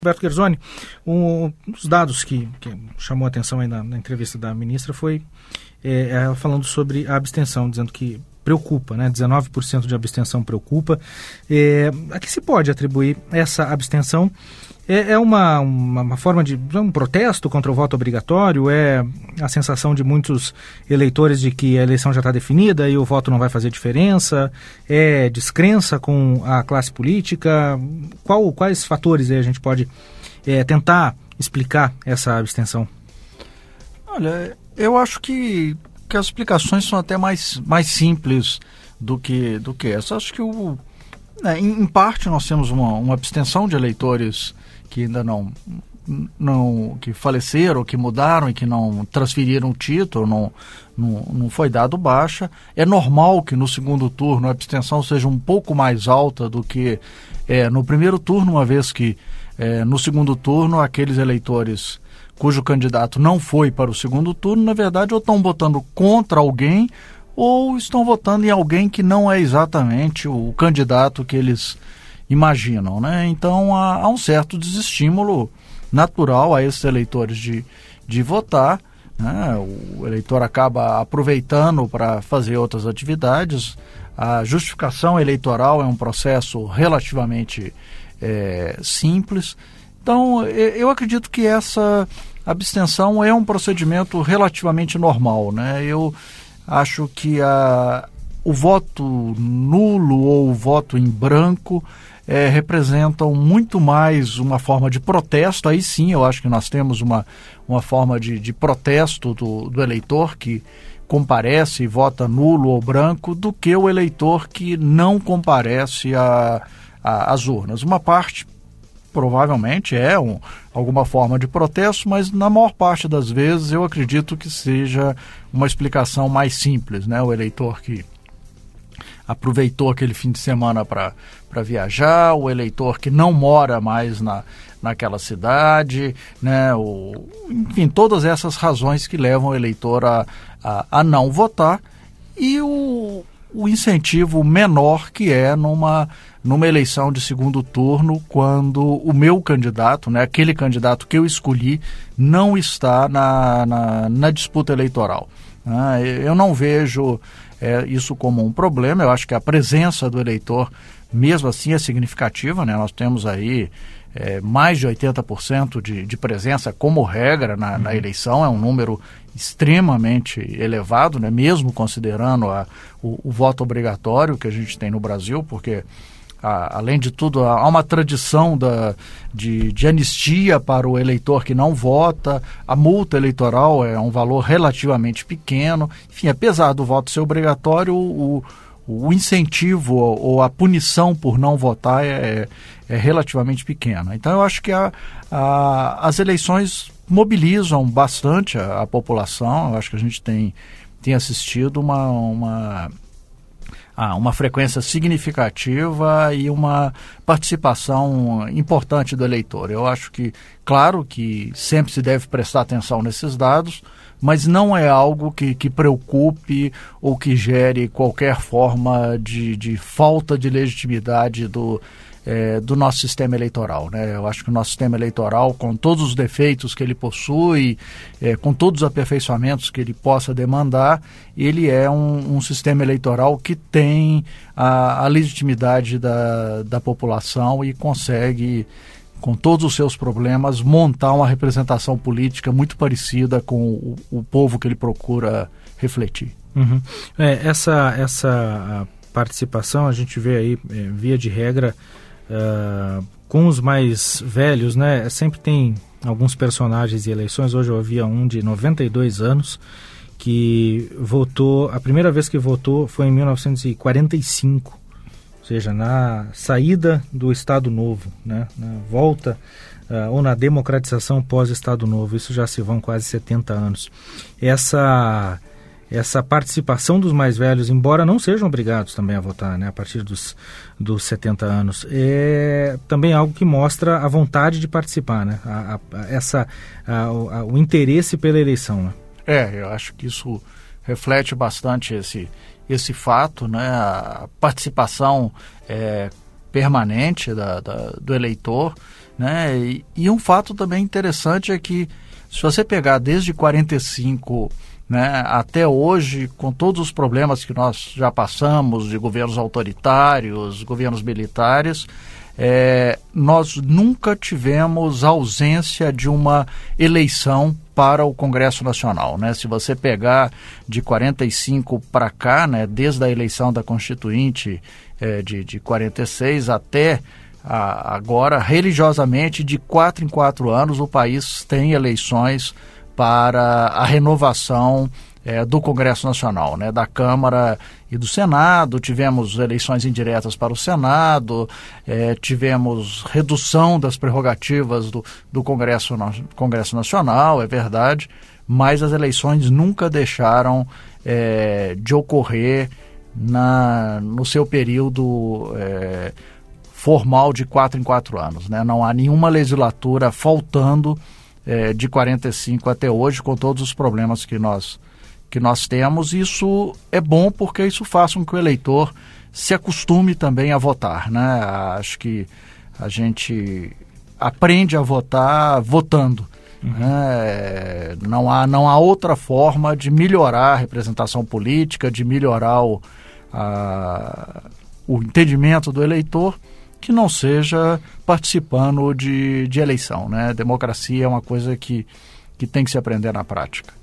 Roberto Gersoni, os dados que chamou a atenção aí na entrevista da ministra foi ela falando sobre a abstenção, dizendo que preocupa, né? 19% de abstenção preocupa. A que se pode atribuir essa abstenção? É uma forma de um protesto contra o voto obrigatório? É a sensação de muitos eleitores de que a eleição já está definida e o voto não vai fazer diferença? É descrença com a classe política? Quais fatores aí a gente pode tentar explicar essa abstenção? Olha, eu acho que as explicações são até mais simples do que essa. Acho que em parte nós temos uma abstenção de eleitores que ainda não que faleceram, que mudaram e que não transferiram o título, não foi dado baixa. É normal que no segundo turno a abstenção seja um pouco mais alta do que no primeiro turno, uma vez que no segundo turno aqueles eleitores cujo candidato não foi para o segundo turno, na verdade, ou estão votando contra alguém ou estão votando em alguém que não é exatamente o candidato que eles imaginam, né? Então, há um certo desestímulo natural a esses eleitores de votar, né? O eleitor acaba aproveitando para fazer outras atividades. A justificação eleitoral é um processo relativamente simples. Então, eu acredito que essa abstenção é um procedimento relativamente normal, né? Eu acho que o voto nulo ou o voto em branco representam muito mais uma forma de protesto. Aí sim, eu acho que nós temos uma forma de protesto do eleitor que comparece e vota nulo ou branco do que o eleitor que não comparece às urnas. Uma parte provavelmente alguma forma de protesto, mas na maior parte das vezes eu acredito que seja uma explicação mais simples, né? O eleitor que aproveitou aquele fim de semana para viajar, o eleitor que não mora mais naquela cidade, né? Enfim, todas essas razões que levam o eleitor a não votar, e o incentivo menor que é numa eleição de segundo turno, quando o meu candidato, né, aquele candidato que eu escolhi, não está na disputa eleitoral. Eu não vejo isso como um problema. Eu acho que a presença do eleitor, mesmo assim, é significativa, né? Nós temos aí mais de 80% de presença como regra na eleição. É um número extremamente elevado, né? Mesmo considerando o voto obrigatório que a gente tem no Brasil, porque além de tudo, há uma tradição de anistia para o eleitor que não vota. A multa eleitoral é um valor relativamente pequeno. Enfim, apesar do voto ser obrigatório, o incentivo ou a punição por não votar é relativamente pequena. Então, eu acho que as eleições mobilizam bastante a população. Eu acho que a gente tem assistido uma frequência significativa e uma participação importante do eleitor. Eu acho que, claro que sempre se deve prestar atenção nesses dados, mas não é algo que preocupe ou que gere qualquer forma de falta de legitimidade do nosso sistema eleitoral, né? Eu acho que o nosso sistema eleitoral, com todos os defeitos que ele possui, com todos os aperfeiçoamentos que ele possa demandar, ele é um sistema eleitoral que tem a legitimidade da população e consegue, com todos os seus problemas, montar uma representação política muito parecida com o povo que ele procura refletir. Uhum. Essa participação a gente vê aí, via de regra, com os mais velhos, né? Sempre tem alguns personagens de eleições. Hoje eu havia um de 92 anos que votou, a primeira vez que votou foi em 1945, ou seja, na saída do Estado Novo, né? Na volta ou na democratização pós-Estado Novo. Isso já se vão quase 70 anos. Essa participação dos mais velhos, embora não sejam obrigados também a votar, né, a partir dos 70 anos, é também algo que mostra a vontade de participar, né, o interesse pela eleição, né? Eu acho que isso reflete bastante esse fato, né, a participação permanente do eleitor, né? E um fato também interessante é que, se você pegar desde 45, né, até hoje, com todos os problemas que nós já passamos de governos autoritários, governos militares, nós nunca tivemos ausência de uma eleição para o Congresso Nacional, né? Se você pegar de 45 para cá, né, desde a eleição da Constituinte de 46 até agora, religiosamente, de 4 em 4 anos, o país tem eleições para a renovação do Congresso Nacional, né, da Câmara e do Senado. Tivemos eleições indiretas para o Senado, tivemos redução das prerrogativas do Congresso Nacional, é verdade, mas as eleições nunca deixaram de ocorrer no seu período formal de 4 em 4 anos, né? Não há nenhuma legislatura faltando de 45 até hoje, com todos os problemas que nós temos. Isso é bom porque isso faz com que o eleitor se acostume também a votar, né? Acho que a gente aprende a votar votando. Né? Não há outra forma de melhorar a representação política, de melhorar o entendimento do eleitor, que não seja participando de eleição, né? Democracia é uma coisa que tem que se aprender na prática.